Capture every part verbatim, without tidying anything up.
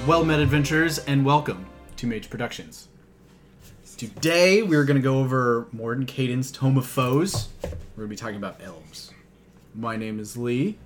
well met adventurers, and welcome to Mage Productions. Today we're going to go over Morden Cayden's Tome of Foes. We're going to be talking about elves. My name is Lee.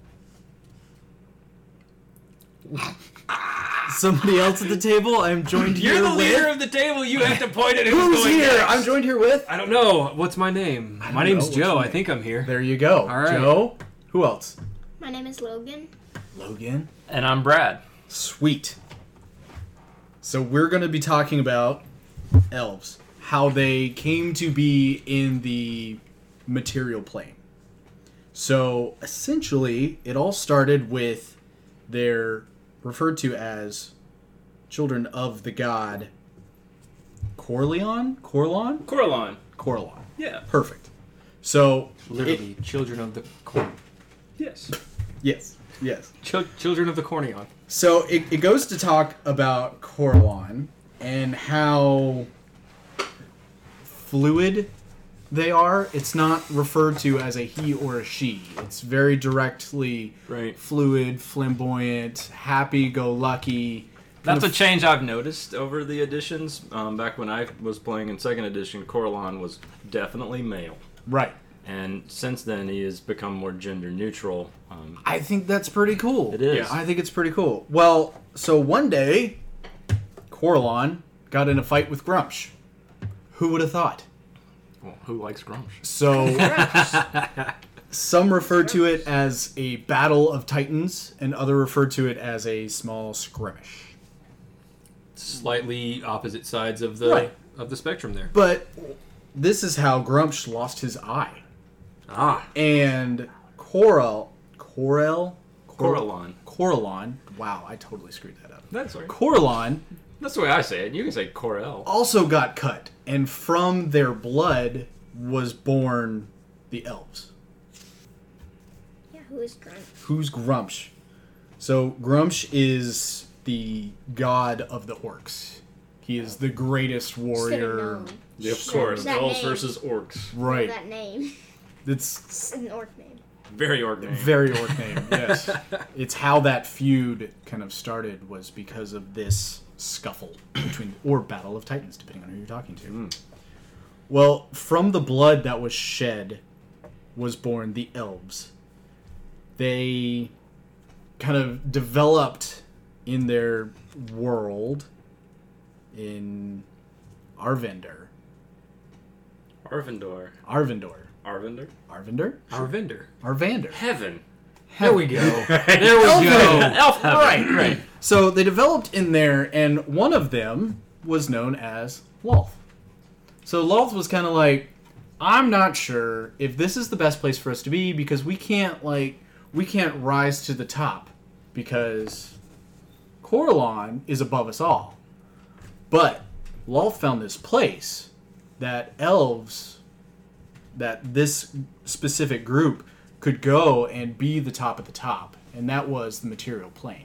Somebody else at the table. I'm joined here You're the with... leader of the table. You have to point at who's, Who's going here? next. I'm joined here with... I don't know. What's my name? I My don't name's know. Joe. What's I your think I'm here. There you go. All right. Joe. Who else? My name is Logan. Logan. And I'm Brad. Sweet. So we're going to be talking about elves. How they came to be in the material plane. So essentially, it all started with they're referred to as children of the god Corleon? Corlon? Coralon. Corlon. Yeah. Perfect. So, Literally, it- children of the corn. Yes. yes, yes. Ch- children of the corneon. So it, it goes to talk about Corlon and how fluid they are. It's not referred to as a he or a she. It's very directly Right. fluid, flamboyant, happy-go-lucky. That's a kind of- change I've noticed over the editions. Um, back when I was playing in second edition, Coralon was definitely male. Right. And since then, he has become more gender neutral. Um, I think that's pretty cool. It is. Yeah, I think it's pretty cool. Well, so one day, Corlon got in a fight with Grumsh. Who would have thought? well, who likes Grumsh? So, some refer to it as a battle of titans, and other refer to it as a small skirmish. Slightly opposite sides of the Right. of the spectrum there. But this is how Grumsh lost his eye. Ah, And Corel, Corel? Coralon. Coralon. Wow, I totally screwed that up. That's right. Coralon That's the way I say it. You can say Corel. also got cut, and from their blood was born the elves. Yeah, who is drunk? Who's Grumsh? So Grumsh is the god of the orcs. He is the greatest warrior. Yeah, of That- course. that Elves name. versus orcs. Right. That name. It's It's an orc name. Very orc name. very orc name, yes. It's how that feud kind of started was because of this scuffle between, or battle of titans, depending on who you're talking to. Mm. Well, from the blood that was shed was born the elves. They kind of developed in their world in Arvindor. Arvindor. Arvindor. Arvindor? Arvindor? Our vendor. Arvander. Heaven. There we go. There we Elf go. heaven. Elf heaven. Right, right. So they developed in there, and one of them was known as Lolth. So Lolth was kind of like, I'm not sure if this is the best place for us to be because we can't like we can't rise to the top because Coralon is above us all. But Lolth found this place that elves, that this specific group could go and be the top of the top, and that was the material plane.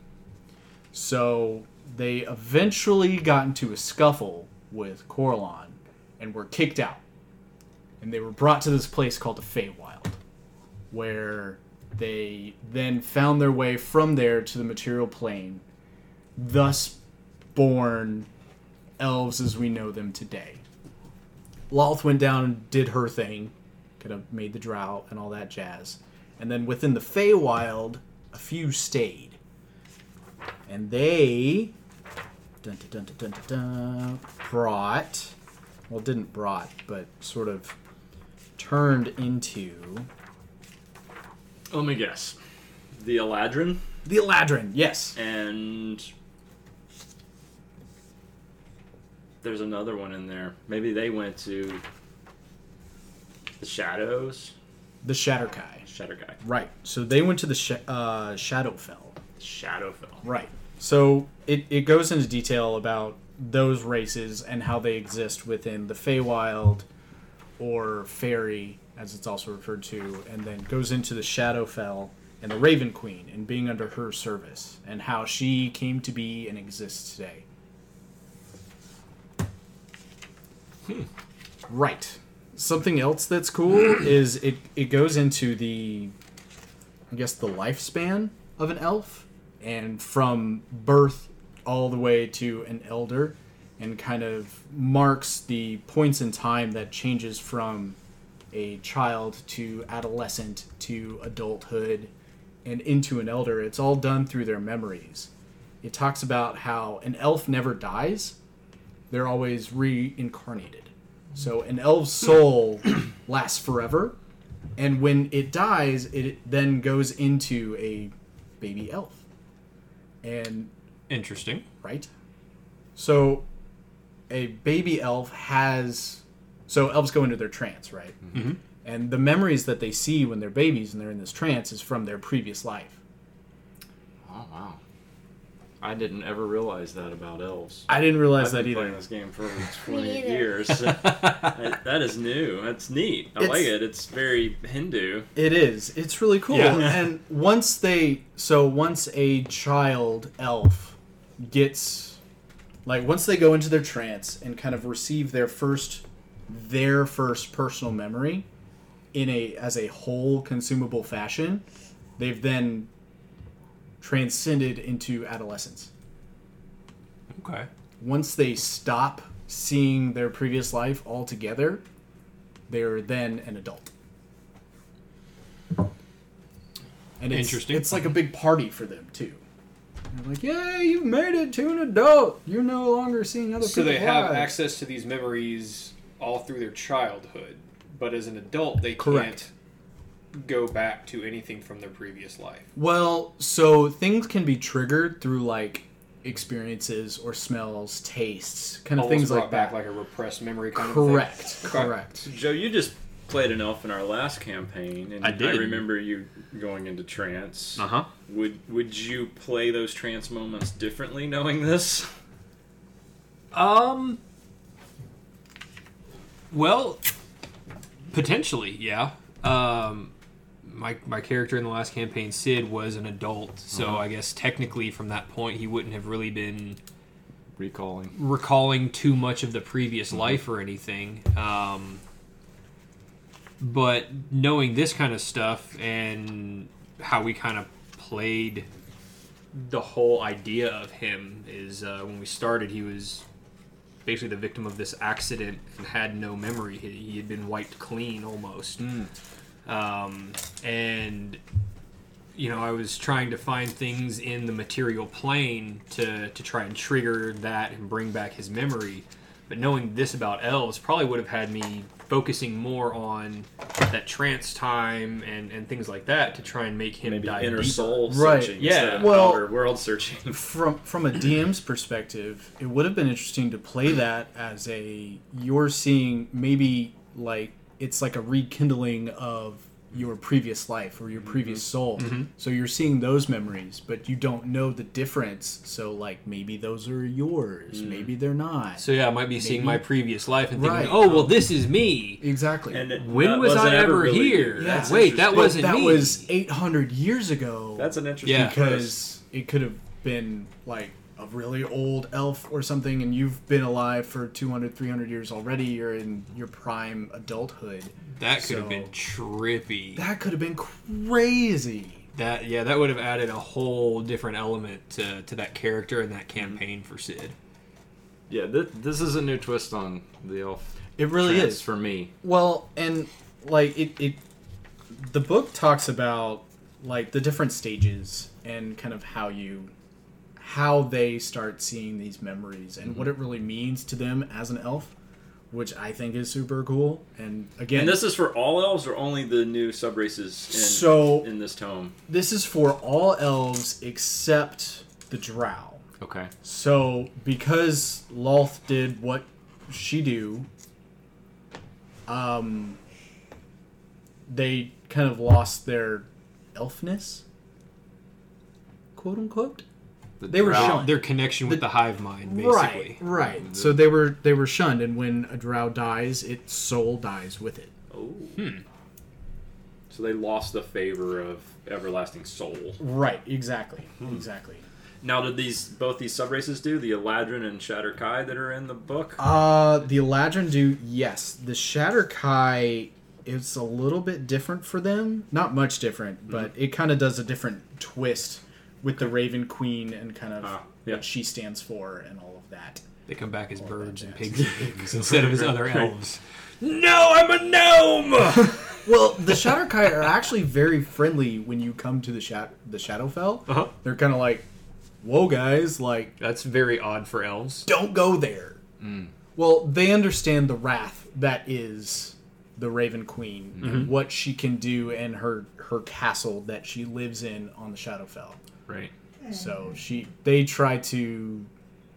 So they eventually got into a scuffle with Coralon and were kicked out. And they were brought to this place called the Feywild, where they then found their way from there to the material plane, thus born elves as we know them today. Lolth went down and did her thing, kind of made the drought and all that jazz. And then within the Feywild, a few stayed. And they dun, dun, dun, dun, dun, dun, brought, well, didn't brought, but sort of turned into Let me guess. The Eladrin the Eladrin, yes. and there's another one in there. Maybe they went to the Shadows. The Shatterkai. Shadow guy. Right. So they went to the sh- uh, Shadowfell. Shadowfell. Right. So it, it goes into detail about those races and how they exist within the Feywild or Fairy, as it's also referred to, and then goes into the Shadowfell and the Raven Queen and being under her service and how she came to be and exists today. Hmm. Right. Something else that's cool is it, it goes into the, I guess, the lifespan of an elf. And from birth all the way to an elder, and kind of marks the points in time that changes from a child to adolescent to adulthood and into an elder. It's all done through their memories. It talks about how an elf never dies. They're always reincarnated. So an elf's soul lasts forever, and when it dies, it then goes into a baby elf. And Interesting. right? So a baby elf has... So elves go into their trance, right? Mm-hmm. And the memories that they see when they're babies and they're in this trance is from their previous life. Oh wow! I didn't ever realize that about elves. I didn't realize I've that been either. playing this game for over twenty-eight neither. years. that, that is new. That's neat. I It's- like it. It's very Hindu. It is. It's really cool. Yeah. And once they... So once a child elf gets... Like, once they go into their trance and kind of receive their first... Their first personal memory in a as a whole consumable fashion, they've then transcended into adolescence. Okay. Once they stop seeing their previous life altogether, they're then an adult. And it's, Interesting. it's like a big party for them too. They're like, "Yay, you made it to an adult! You're no longer seeing other So people's they have lives." access to these memories all through their childhood, but as an adult, they Correct. can't go back to anything from their previous life. Well, so things can be triggered through like experiences or smells, tastes, kind of Almost things brought like back that. like a repressed memory kind Correct. of thing. Okay. Correct. Joe, you just played an elf in our last campaign, and I did. remember you going into trance. Uh huh. Would would you play those trance moments differently, knowing this? Um. Well, potentially, yeah. Um, my my character in the last campaign, Sid, was an adult, so Uh-huh. I guess technically from that point he wouldn't have really been Recalling. recalling too much of the previous life or anything. Um, but knowing this kind of stuff and how we kind of played the whole idea of him is uh, when we started, he was basically the victim of this accident and had no memory. He, he had been wiped clean almost. Um, and you know, I was trying to find things in the material plane to, to try and trigger that and bring back his memory. But knowing this about elves probably would have had me focusing more on that trance time and, and things like that to try and make him Maybe dive inner deeper. soul Right, searching yeah. instead of Well- outer world searching. From from a D M's perspective, it would have been interesting to play that as a you're seeing maybe like it's like a rekindling of your previous life or your previous soul. So you're seeing those memories, but you don't know the difference. So like maybe those are yours, maybe they're not. So yeah, I might be seeing Maybe. my previous life and thinking, Right. oh, well, this is me. Exactly. And it- When that was wasn't I ever really here? you. Yeah. That's Wait, that interesting. But wasn't that me. was eight hundred years ago. That's an interesting Yeah. twist. because it could have been like a really old elf or something, and you've been alive for two hundred, three hundred years already. You're in your prime adulthood. That could have So- been trippy. That could have been crazy. That yeah, that would have added a whole different element to, to that character and that campaign for Sid. Yeah, th- this is a new twist on the elf. It really trance is. for me. Well, and like it, it, the book talks about like the different stages and kind of how you, how they start seeing these memories and what it really means to them as an elf, which I think is super cool. And again, And this is for all elves or only the new subraces in, So- in this tome? this is for all elves except the Drow. Okay. So because Lolth did what she do, um, they kind of lost their elfness, quote unquote. The They were drow- shunned. Their connection with The- the hive mind, basically. Right, right. So they were they were shunned, and when a Drow dies, its soul dies with it. Oh. Hmm. So they lost the favor of everlasting soul. Right, exactly, Hmm. exactly. Now, did these both these subraces do the Eladrin and Shatterkai that are in the book? Uh, the Eladrin do, yes. The Shatterkai, it's a little bit different for them. Not much different, but it kind of does a different twist with the Raven Queen and kind of Ah, yeah. what she stands for and all of that. They come back as All birds that and jazz. pigs and pigs instead of as other elves. No, I'm a gnome! Well, the Shatterkai are actually very friendly when you come to the Shat- the Shadowfell. Uh-huh. They're kind of like, "Whoa, guys! Like, That's very odd for elves. don't go there." Well, they understand the wrath that is the Raven Queen, and what she can do, and her her castle that she lives in on the Shadowfell. Right. So she, they try to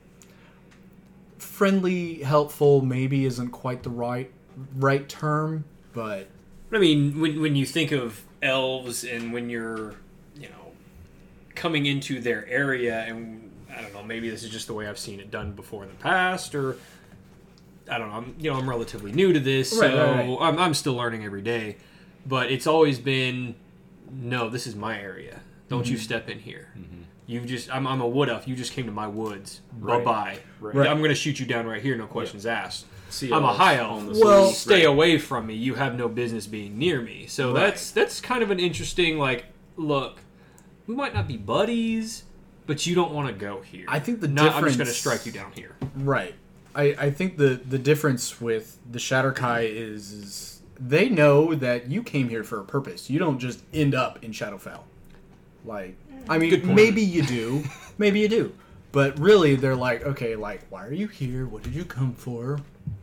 friendly, helpful. Maybe isn't quite the right right term, but I mean, when when you think of elves and when you're, you know, coming into their area, and I don't know, maybe this is just the way I've seen it done before in the past, or I don't know. I'm, you know, I'm relatively new to this, Right, so right, right. I'm I'm still learning every day. But it's always been, no, this is my area. Don't Mm-hmm. you step in here. You've just, I'm, I'm a wood elf. You just came to my woods. Right. Bye bye. Right. I'm going to shoot you down right here. No questions asked. See I'm a elves high elf. on the Well- streets, Stay right. away from me. You have no business being near me. So Right. that's that's kind of an interesting, like, look, we might not be buddies, but you don't want to go here. I think the no, I'm just going to difference- strike you down here. right. I, I think the the difference with the Shatterkai is, is they know that you came here for a purpose. You don't just end up in Shadowfell. Like, I Good mean, point. maybe you do, maybe you do, but really, they're like, okay, like, why are you here? What did you come for?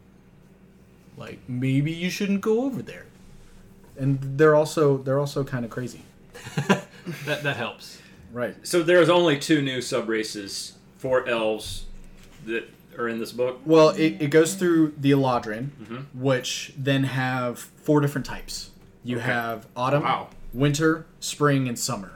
Like, maybe you shouldn't go over there. And they're also they're also kind of crazy, That that helps. right? So there's only two new sub races for elves that are in this book. Well, it, it goes through the Eladrin, Mhm. which then have four different types. You Okay. have autumn, Wow. winter, spring, and summer.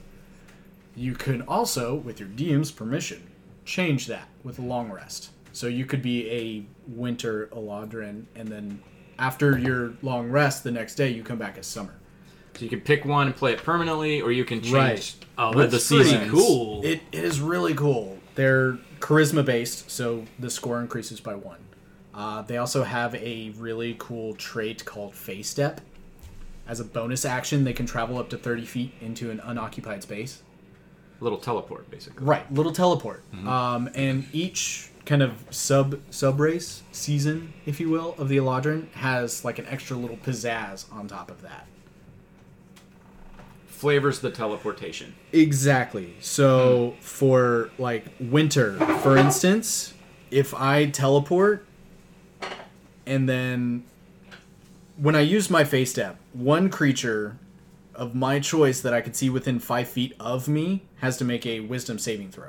You can also, with your D M's permission, change that with a long rest. So you could be a winter Eladrin, and then after your long rest, the next day you come back as summer. So you can pick one and play it permanently, or you can change Right. Oh, with that's the pretty seasons. cool. It, it is really cool. They're charisma based, so the score increases by one. Uh, they also have a really cool trait called Phase Step. As a bonus action, they can travel up to thirty feet into an unoccupied space. Little teleport, basically. Right, little teleport. Um, and each kind of sub sub race season, if you will, of the Eladrin has like an extra little pizzazz on top of that. Flavors the teleportation. Exactly. So for like winter, for instance, if I teleport and then when I use my face step, one creature of my choice that I could see within five feet of me has to make a wisdom saving throw.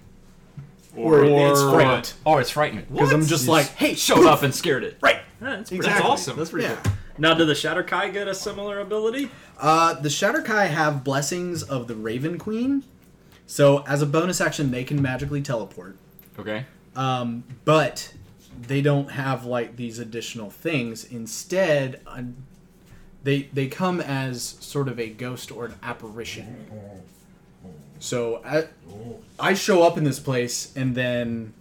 Or, it's frightened. Or it's frightened. Because I'm just like, hey, Showed up and scared it. right. that's Exactly. That's awesome. That's pretty Yeah. cool. Now, do the Shatterkai get a similar ability? Uh, the Shatterkai have blessings of the Raven Queen. So as a bonus action, they can magically teleport. Okay. Um, but they don't have like these additional things. Instead, uh, they they come as sort of a ghost or an apparition. So I, I show up in this place and then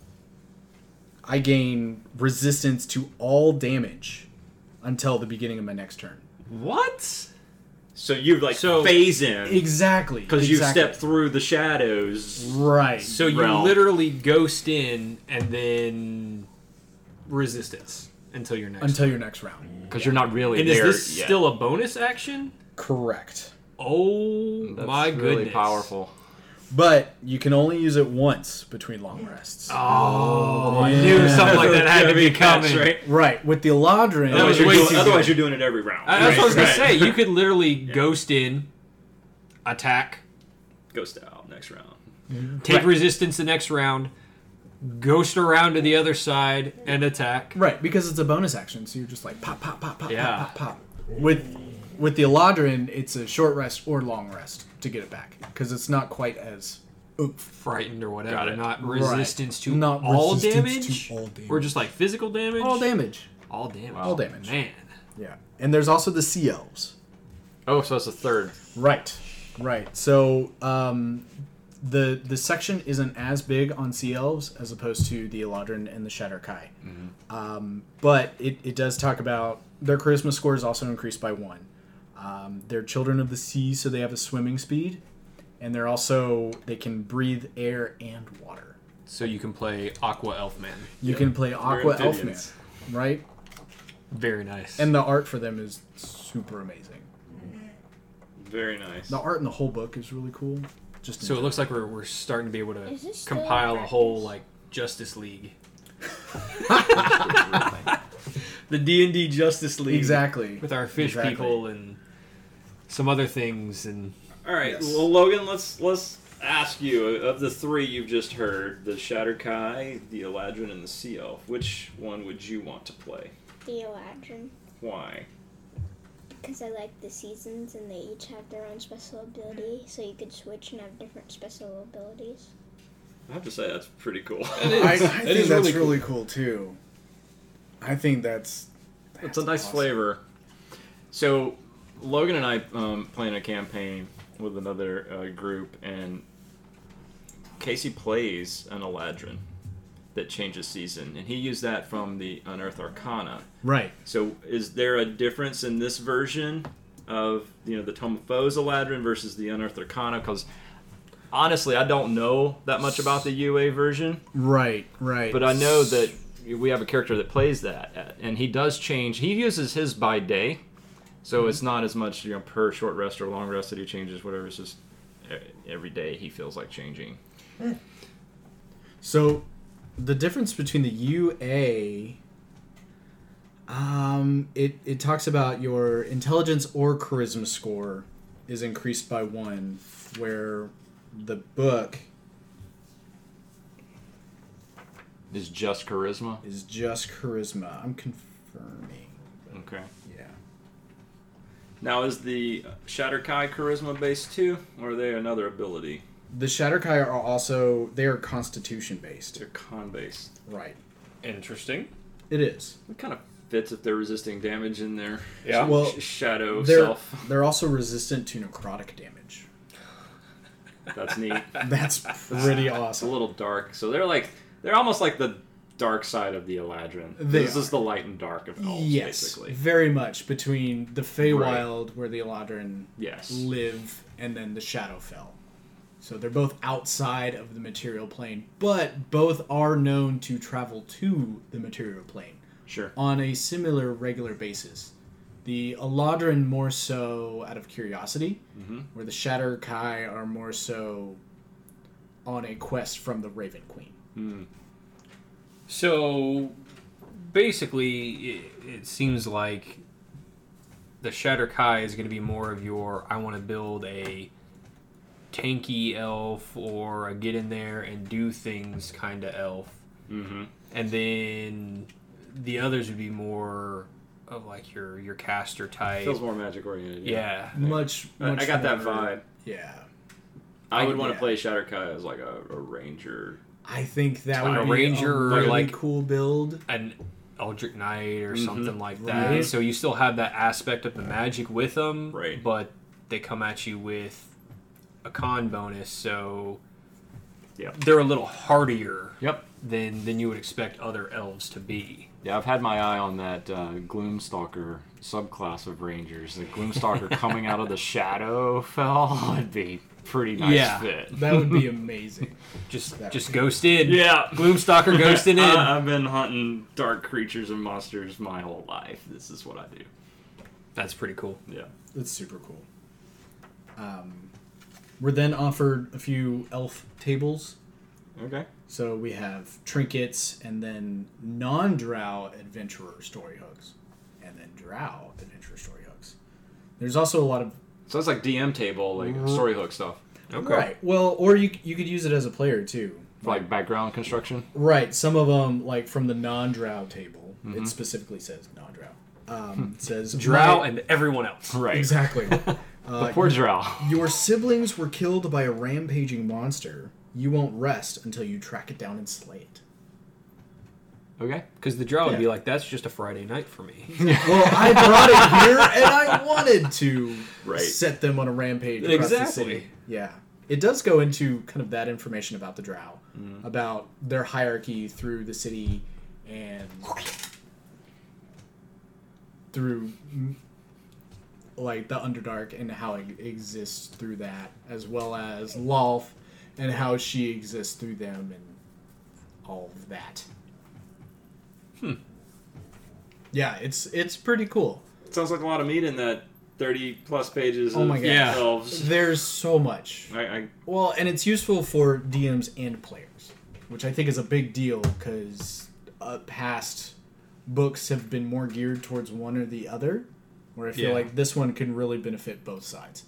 I gain resistance to all damage until the beginning of my next turn. What? So you like So- phase in Exactly. because exactly. you step through the shadows. Right. So you Realm. literally ghost in and then resistance until your next. until your next round. Because you're not really and is there this yet. still a bonus action? Correct. Oh That's my really goodness! powerful. But you can only use it once between long rests. Oh, I Yeah. knew something like that had to be Catch, coming. right? Right. With the Eladrin, That was Otherwise, you're way doing, too otherwise good. you're doing it every round. I- That's what I was Right, gonna right. say. You could literally ghost in, attack, Ghost out next round. take Right. resistance the next round, ghost around to the other side, and attack. right, because it's a bonus action, so you're just like pop, pop, pop, pop, Yeah. pop, pop, pop. With with the Eladrin, it's a short rest or long rest to get it back, because it's not quite as oomph. Frightened or whatever. Got it. Not Right. resistance to Not all resistance damage, to all damage. or just like physical damage. All damage. All damage. All damage. Man. Yeah. And there's also the Sea Elves. Oh, so that's a third. Right. Right. So um, the the section isn't as big on Sea Elves as opposed to the Eladrin and the Shatterkai. Um, but it, it does talk about their charisma score is also increased by one. Um, they're children of the sea, so they have a swimming speed. and they're also they can breathe air and water. So you can play Aqua Elfman. You can play Aqua Elfman, amphibians. right? Very nice. And the art for them is super amazing. Very nice. The art in the whole book is really cool. Just in so it general. looks like we're, we're starting to be able to Is this still compile in a whole practice? like Justice League. The D and D Justice League. exactly. With our fish Exactly. people and some other things and All right, Yes. well, Logan, let's let's ask you of the three you've just heard, the Shatterkai, the Eladrin, and the Sea Elf. Which one would you want to play? The Eladrin. Why? Because I like the seasons and they each have their own special ability, so you could switch and have different special abilities. I have to say that's pretty cool. I, I think is that's really really, cool. cool too. I think that's It's a nice awesome. flavor. So, Logan and I um, playing a campaign with another uh, group, and Casey plays an Eladrin that changes season, and he used that from the Unearthed Arcana. Right. So, is there a difference in this version of you know the Tome of Foes Eladrin versus the Unearthed Arcana? Because honestly, I don't know that much about the U A version, Right. Right. but I know that we have a character that plays that, and he does change. He uses his by day, so it's not as much you know per short rest or long rest that he changes. Whatever, it's just e- every day he feels like changing. So, the difference between the U A, um, it it talks about your intelligence or charisma score is increased by one, where the book Is just charisma. is just charisma. I'm confirming. Okay. Yeah. Now, is the Shatterkai charisma based too, or are they another ability? The Shatterkai are also they are constitution based. They're con based. Right. interesting. It is. It kind of fits if they're resisting damage in their Yeah. Well, sh- shadow They're self. they're also resistant to necrotic damage. That's neat. That's pretty It's a awesome. little dark. So they're like they're almost like the dark side of the Eladrin. They this are. is the light and dark of elves, Yes, basically. very much between the Feywild, where the Eladrin Yes. live, and then the Shadowfell. So they're both outside of the material plane, but both are known to travel to the material plane Sure. on a similar regular basis. The Eladrin more so out of curiosity, Mhm. where the Shatterkai are more so on a quest from the Raven Queen. Mm. So basically, it, it seems like the Shatterkai is going to be more of your I want to build a tanky elf or a get in there and do things kind of elf. Mm-hmm. And then the others would be more of like your your caster type. Feels more magic oriented. yeah. Much, I, much I got that more- vibe. Yeah. I would want to yeah. play Shatterkai as like a, a ranger. I think that Like would a be ranger a or really like- cool build. An Eldritch Knight or Mhm. something like that. Right. So you still have that aspect of the magic with them, Right. but they come at you with a con bonus, so Yep. they're a little hardier Yep. than than you would expect other elves to be. Yeah, I've had my eye on that uh, Gloomstalker subclass of Rangers. The Gloomstalker coming out of the Shadowfell would be pretty nice Yeah. fit. That would be amazing. Just That just would be- ghost in. Yeah. Gloomstalker ghosting in. I, I've been hunting dark creatures and monsters my whole life. This is what I do. That's pretty cool. Yeah. That's super cool. Um, we're then offered a few elf tables. Okay. So we have trinkets and then non-drow adventurer story hooks. And then drow adventurer story hooks. There's also a lot of... So that's like D M table, like story hook stuff, Okay. Right. Well, or you you could use it as a player too. for like background construction. Right. Some of them, like from the non-drow table, Mm-hmm. it specifically says non-drow. Um, it says... Drow my- and everyone else. Right. Exactly. The Uh, poor drow. Your siblings were killed by a rampaging monster. You won't rest until you track it down and slay it. Okay. Because the drow would be Yeah. like, that's just a Friday night for me. Well, I brought it here, and I wanted to Right. set them on a rampage across the Exactly. city. Yeah. It does go into kind of that information about the drow, about their hierarchy through the city and through like the Underdark and how it exists through that, as well as Lolth and how she exists through them and all of that. Hmm. Yeah, it's it's pretty cool. Sounds like a lot of meat in that thirty plus pages Oh of my God. Yeah. elves. There's so much. I, I Well, and it's useful for D Ms and players, which I think is a big deal because uh, past books have been more geared towards one or the other, where I feel Yeah. like this one can really benefit both sides.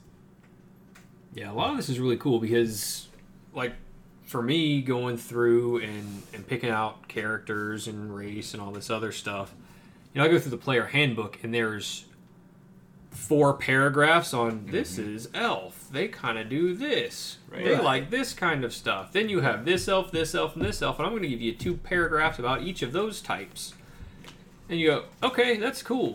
Yeah, a lot of this is really cool because, like, for me, going through and, and picking out characters and race and all this other stuff, you know, I go through the player handbook and there's four paragraphs on this is elf. They kind of do this. Right. They Right. like this kind of stuff. Then you have this elf, this elf, and this elf, and I'm going to give you two paragraphs about each of those types. And you go, okay, that's cool.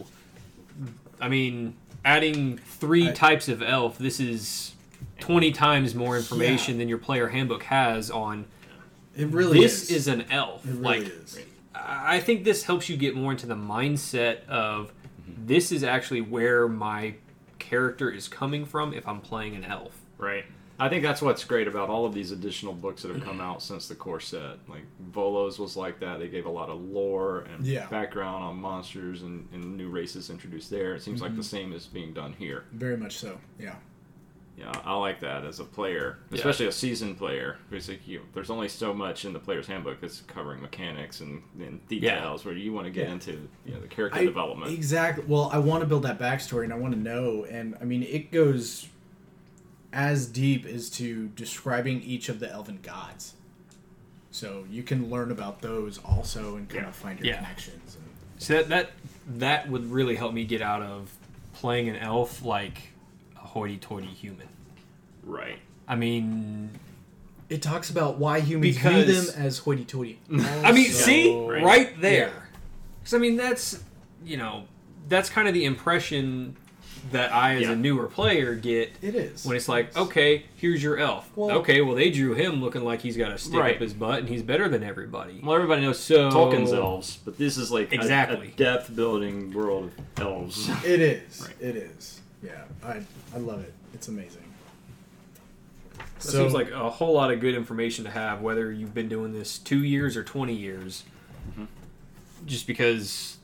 I mean, adding three I- types of elf, this is twenty times more information than your player handbook has on It really this is. is an elf. It really like, is. I think this helps you get more into the mindset of this is actually where my character is coming from if I'm playing an elf. Right. I think that's what's great about all of these additional books that have come out since the core set. Like Volos was like that. They gave a lot of lore and Yeah. background on monsters and, and new races introduced there. It seems like the same is being done here. Very much so. Yeah. Yeah, I like that as a player, Yeah. especially a seasoned player. Because like, you, there's only so much in the player's handbook that's covering mechanics and, and details where you want to get Yeah. into you know the character I- development. Exactly. Well, I want to build that backstory and I want to know. And I mean, it goes as deep as to describing each of the elven gods. So you can learn about those also and kind Yeah. of find your Yeah. connections. And, So that, that that would really help me get out of playing an elf like a hoity-toity human. Right. I mean, it talks about why humans view Because- them as hoity-toity. I mean, Also- see, right. right, there. Yeah. Because I mean, that's you know, that's kind of the impression that I, as Yeah. a newer player, get It is. when it's like, okay, here's your elf. Well- okay, well they drew him looking like he's got a stick Right. up his butt and he's better than everybody. Well, everybody knows So- Tolkien's elves, but this is like a- Exactly. a, depth building world of elves. It is. Right. It is. Yeah. I I love it. It's amazing. That seems like a whole lot of good information to have, whether you've been doing this two years or twenty years. Mm-hmm. Just because,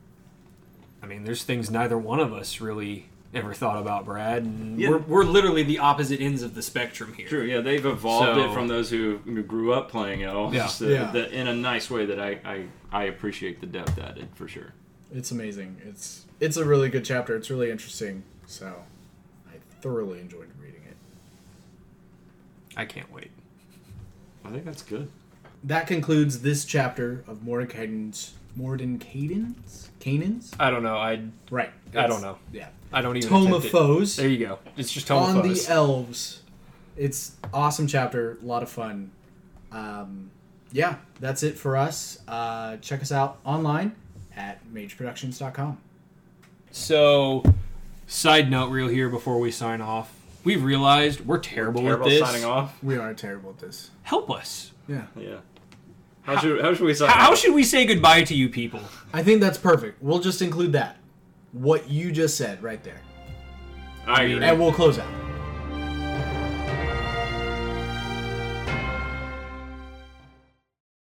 I mean, there's things neither one of us really ever thought about, Brad, and Yeah. we're, we're literally the opposite ends of the spectrum here. True, yeah, they've evolved So- it from those who, who grew up playing elves Yeah. to- Yeah. that- in a nice way that I, I, I appreciate the depth added for sure. It's amazing. It's it's a really good chapter. It's really interesting. So I thoroughly enjoyed reading it. I can't wait. I think that's good. That concludes this chapter of Mordenkainen's Mordenkainen's Canaan's? I don't know. I Right. I don't know. Yeah. I don't even. Tome of attempt it. Foes. There you go. It's just Tome on of the Foes. elves. It's awesome chapter, a lot of fun. Um, yeah, that's it for us. Uh, check us out online at mage productions dot com. So, side note, real here before we sign off, we've realized we're terrible, Terrible at this. signing off. We are terrible at this. Help us. Yeah. Yeah. How, should how should we sign How off? should we say goodbye to you people? I think that's perfect. We'll just include that. What you just said right there. I agree. And we'll close out.